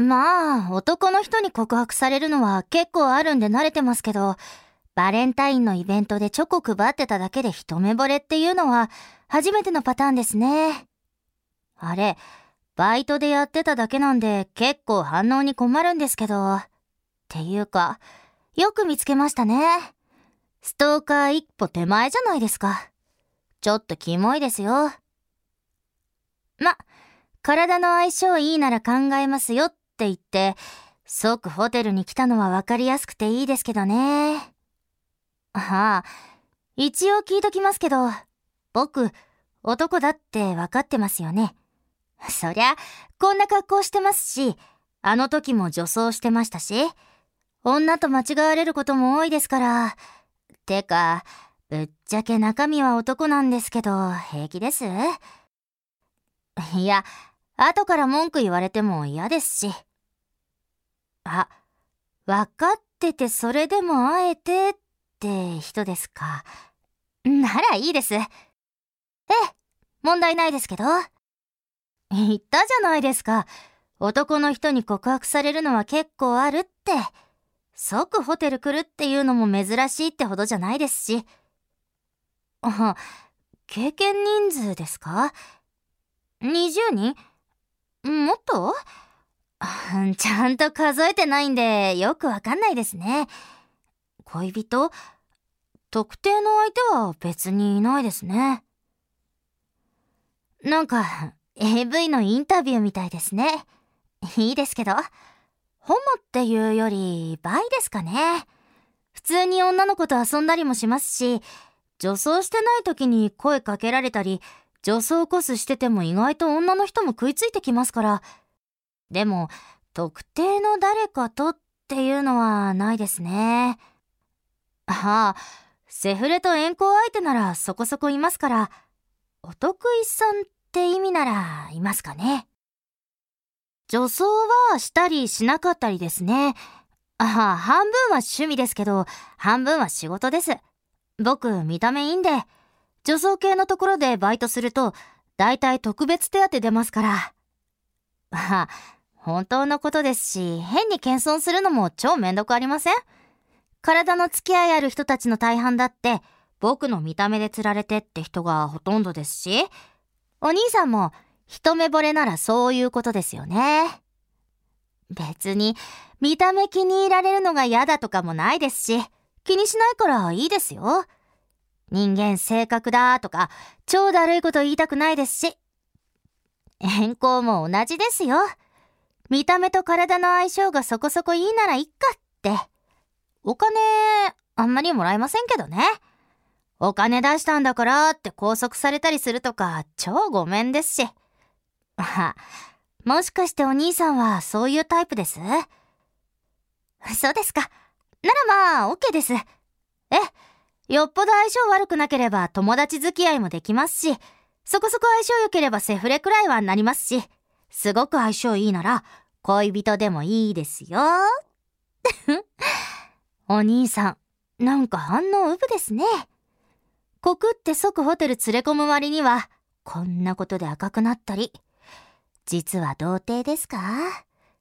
まあ、男の人に告白されるのは結構あるんで慣れてますけど、バレンタインのイベントでチョコ配ってただけで一目惚れっていうのは初めてのパターンですね。あれ、バイトでやってただけなんで結構反応に困るんですけど。っていうか、よく見つけましたね。ストーカー一歩手前じゃないですか。ちょっとキモいですよ。体の相性いいなら考えますよって言って、即ホテルに来たのはわかりやすくていいですけどね。一応聞いときますけど、僕、男だってわかってますよね。そりゃ、こんな格好してますし、あの時も女装してましたし、女と間違われることも多いですから。てか、ぶっちゃけ中身は男なんですけど、平気です？いや、後から文句言われても嫌ですし。わかっててそれでもあえてって人ですか。ならいいです。問題ないですけど。言ったじゃないですか。男の人に告白されるのは結構あるって。即ホテル来るっていうのも珍しいってほどじゃないですし。経験人数ですか？ 20 人？もっと？ちゃんと数えてないんでよくわかんないですね。恋人？特定の相手は別にいないですね。なんか AV のインタビューみたいですね。いいですけど、ホモっていうよりバイですかね。普通に女の子と遊んだりもしますし、女装してない時に声かけられたり、女装コスしてても意外と女の人も食いついてきますから。でも、特定の誰かとっていうのはないですね。セフレと遠行相手ならそこそこいますから、お得意さんって意味ならいますかね。女装はしたりしなかったりですね。半分は趣味ですけど、半分は仕事です。僕、見た目いいんで、女装系のところでバイトすると、だいたい特別手当出ますから。本当のことですし、変に謙遜するのも超めんどくありません？体の付き合いある人たちの大半だって、僕の見た目で釣られてって人がほとんどですし、お兄さんも一目惚れならそういうことですよね。別に見た目気に入られるのが嫌だとかもないですし、気にしないからいいですよ。人間性格だとか超だるいこと言いたくないですし。変更も同じですよ。見た目と体の相性がそこそこいいならいっかって。お金あんまりもらえませんけどね。お金出したんだからって拘束されたりするとか超ごめんですし。もしかしてお兄さんはそういうタイプです？そうですか。ならまあ OK です。よっぽど相性悪くなければ友達付き合いもできますし、そこそこ相性良ければセフレくらいはなりますし、すごく相性いいなら恋人でもいいですよ。お兄さん、なんか反応うぶですね。告って即ホテル連れ込む割には、こんなことで赤くなったり。実は童貞ですか？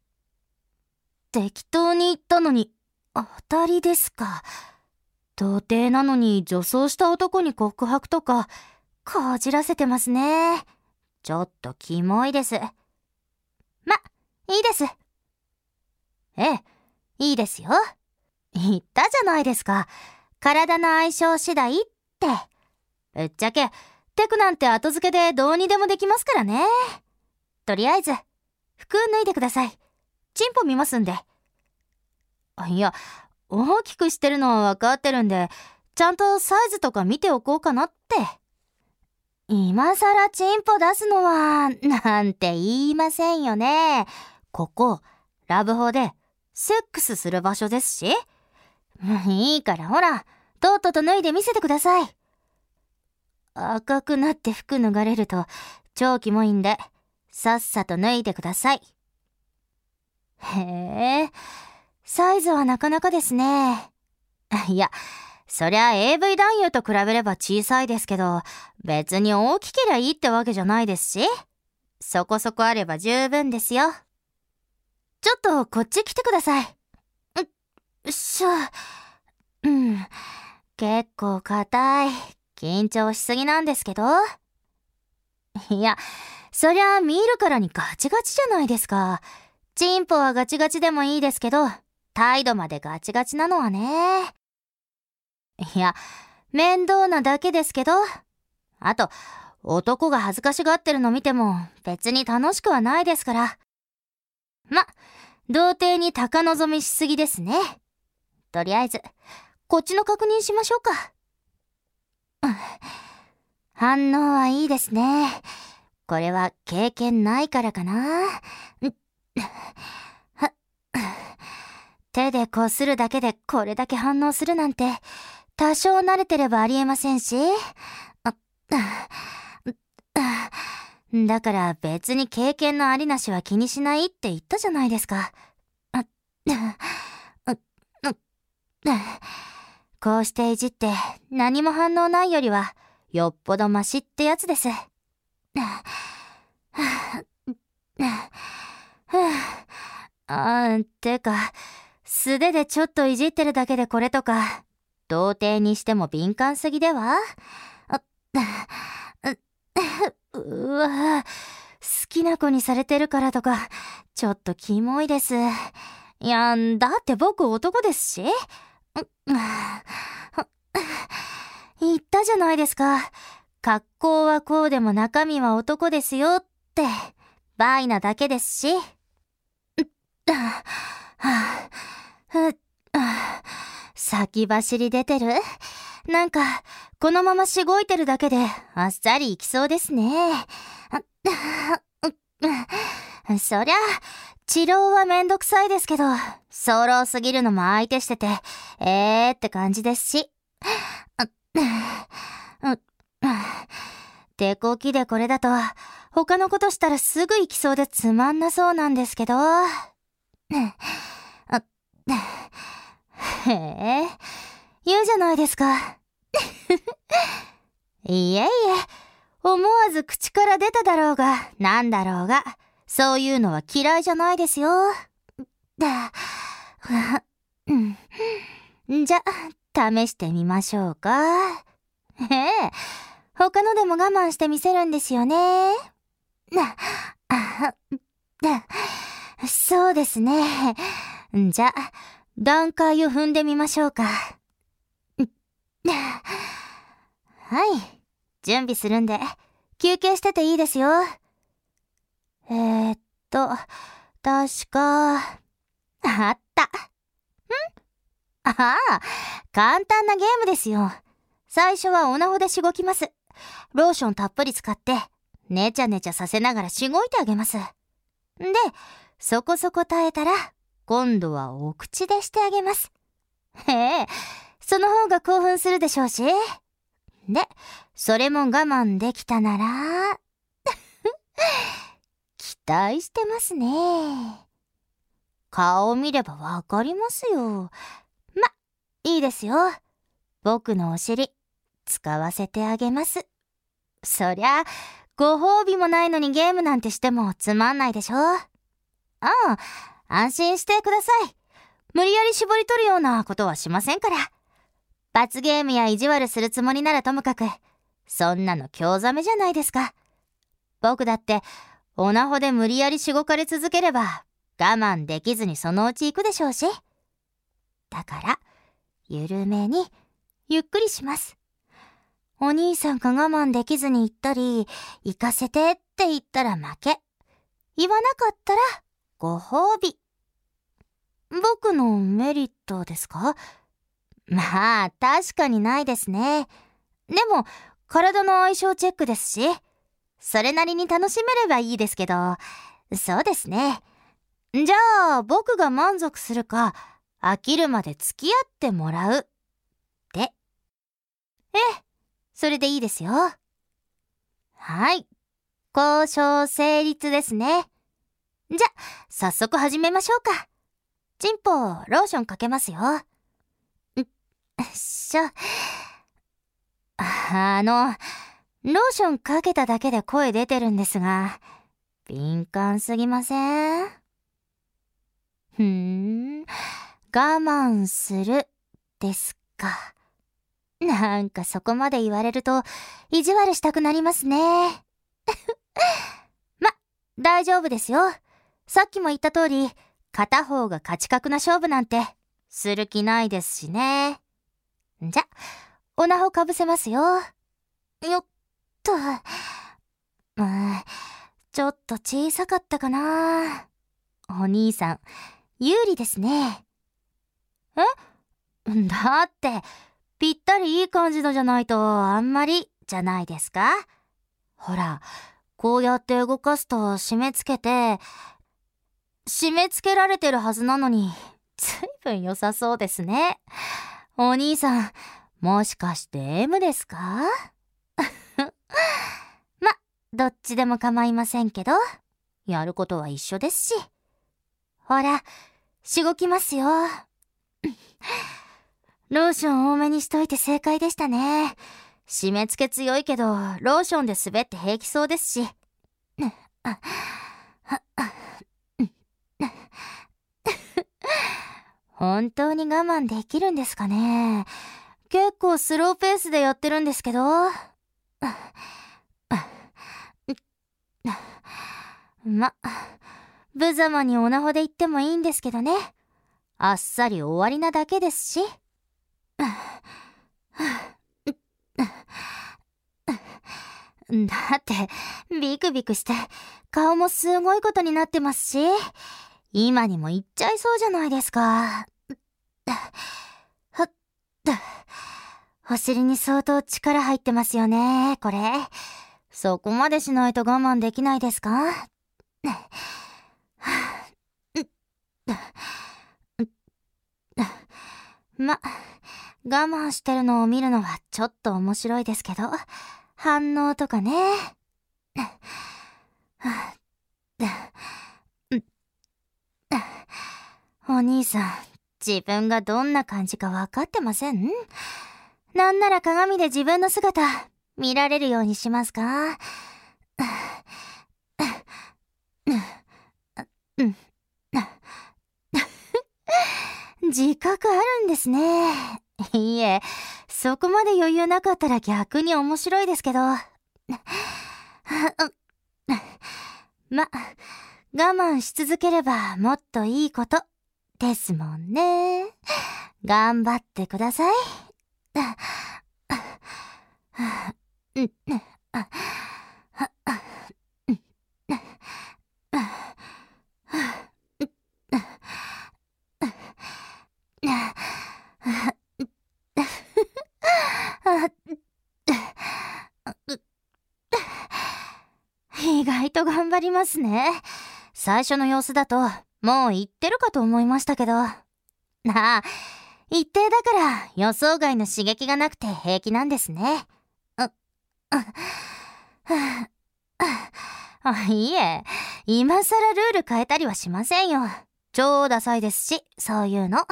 適当に言ったのに、当たりですか。童貞なのに女装した男に告白とか、こじらせてますね。ちょっとキモいです。いいです。いいですよ。言ったじゃないですか。体の相性次第って。ぶっちゃけ、テクなんて後付けでどうにでもできますからね。とりあえず、服脱いでください。チンポ見ますんで。いや、大きくしてるのはわかってるんで、ちゃんとサイズとか見ておこうかなって。今さらチンポ出すのは、なんて言いませんよね。ここ、ラブホで、セックスする場所ですし。いいからほら、とっとと脱いで見せてください。赤くなって服脱がれると、超キモいんで、さっさと脱いでください。へえ、サイズはなかなかですね。いや、そりゃ AV 男優と比べれば小さいですけど、別に大きけりゃいいってわけじゃないですし、そこそこあれば十分ですよ。ちょっとこっち来てください。結構硬い。緊張しすぎなんですけど。いや、そりゃ見るからにガチガチじゃないですか。チンポはガチガチでもいいですけど、態度までガチガチなのはね。いや、面倒なだけですけど。あと、男が恥ずかしがってるの見ても別に楽しくはないですから。童貞に高望みしすぎですね。とりあえず、こっちの確認しましょうか。反応はいいですね。これは経験ないからかな。手でこするだけでこれだけ反応するなんて、多少慣れてればありえませんし。だから別に経験のありなしは気にしないって言ったじゃないですか。こうしていじって何も反応ないよりはよっぽどマシってやつです。てか、素手でちょっといじってるだけでこれとか、童貞にしても敏感すぎでは？うわ、好きな子にされてるからとか、ちょっとキモいです。いや、だって僕男ですし。言ったじゃないですか。格好はこうでも中身は男ですよって、バイなだけですし。先走り出てる？なんか、このまましごいてるだけであっさりいきそうですね。そりゃ、治療はめんどくさいですけど、早漏すぎるのも相手してて、って感じですし。手こきでこれだと、他のことしたらすぐ行きそうでつまんなそうなんですけど。言うじゃないですか。いえいえ、思わず口から出ただろうが、なんだろうが、そういうのは嫌いじゃないですよ。じゃ、試してみましょうか。他のでも我慢してみせるんですよね。そうですね。じゃ、段階を踏んでみましょうか。はい。準備するんで、休憩してていいですよ。確か、あった。簡単なゲームですよ。最初はオナホでしごきます。ローションたっぷり使って、ねちゃねちゃさせながらしごいてあげます。で、そこそこ耐えたら、今度はお口でしてあげます。その方が興奮するでしょうし。で、それも我慢できたなら、期待してますね。顔を見ればわかりますよ。いいですよ。僕のお尻、使わせてあげます。そりゃ、ご褒美もないのにゲームなんてしてもつまんないでしょ。安心してください。無理やり絞り取るようなことはしませんから。罰ゲームや意地悪するつもりならともかく、そんなの興ざめじゃないですか。僕だって、オナホで無理やりしごかれ続ければ、我慢できずにそのうち行くでしょうし。だから、緩めに、ゆっくりします。お兄さんが我慢できずに言ったり、行かせてって言ったら負け。言わなかったら、ご褒美。僕のメリットですか？確かにないですね。でも、体の相性チェックですし、それなりに楽しめればいいですけど、そうですね。じゃあ、僕が満足するか、飽きるまで付き合ってもらう。で。それでいいですよ。はい。交渉成立ですね。じゃ、早速始めましょうか。チンポ、ローションかけますよ。ローションかけただけで声出てるんですが、敏感すぎません？ 我慢するですか。なんかそこまで言われると意地悪したくなりますね。大丈夫ですよ。さっきも言った通り、片方が勝ち確な勝負なんてする気ないですしね。じゃ、おなほかぶせますよ。よっと。ちょっと小さかったかな。お兄さん、有利ですね。だって、ぴったりいい感じのじゃないとあんまりじゃないですか。ほら、こうやって動かすと締め付けられてるはずなのに、ずいぶん良さそうですね。お兄さん、もしかして M ですか？どっちでも構いませんけど、やることは一緒ですし。ほら、しごきますよ。ローション多めにしといて正解でしたね。締め付け強いけど、ローションで滑って平気そうですし。本当に我慢できるんですかね。結構スローペースでやってるんですけど。無様におなほで言ってもいいんですけどね。あっさり終わりなだけですし。だって、ビクビクして、顔もすごいことになってますし、今にも言っちゃいそうじゃないですか。お尻に相当力入ってますよね、これ。そこまでしないと我慢できないですか？我慢してるのを見るのはちょっと面白いですけど、反応とかね。お兄さん、自分がどんな感じか分かってません？なんなら鏡で自分の姿見られるようにしますか？自覚あるんですね。いいえ、そこまで余裕なかったら逆に面白いですけど。我慢し続ければもっといいことですもんね。頑張ってください。意外と頑張りますね。最初の様子だともう言ってるかと思いましたけど。一定だから予想外の刺激がなくて平気なんですね。いいえ、今更ルール変えたりはしませんよ。超ダサいですし、そういうの。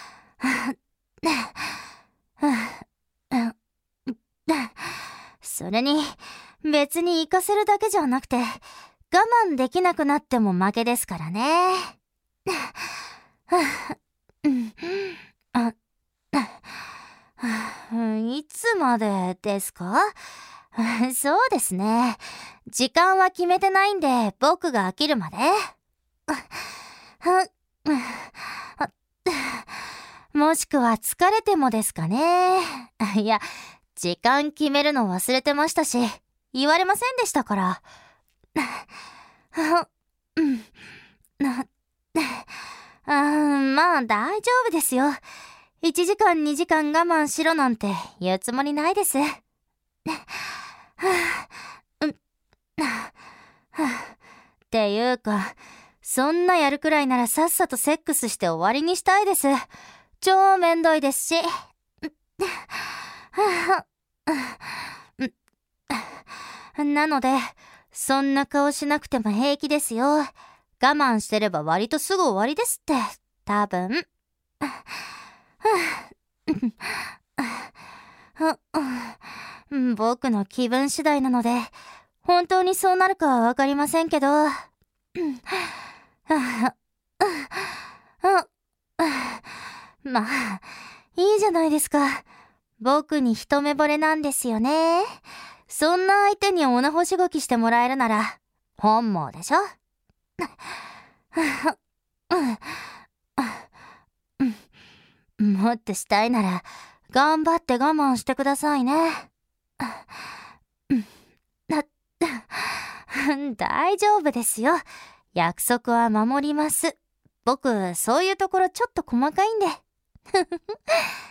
それに、別に行かせるだけじゃなくて、我慢できなくなっても負けですからね。いつまでですか？そうですね。時間は決めてないんで、僕が飽きるまで。もしくは疲れてもですかね。いや、時間決めるの忘れてましたし、言われませんでしたから。大丈夫ですよ。1時間2時間我慢しろなんて言うつもりないです。っていうか、そんなやるくらいならさっさとセックスして終わりにしたいです。超めんどいですし。なので、そんな顔しなくても平気ですよ。我慢してれば割とすぐ終わりですって、多分。僕の気分次第なので、本当にそうなるかはわかりませんけど。 まあ、いいじゃないですか。僕に一目惚れなんですよね。そんな相手におなほしごきしてもらえるなら、本望でしょ。もっとしたいなら、頑張って我慢してくださいね。大丈夫ですよ。約束は守ります。僕、そういうところちょっと細かいんで。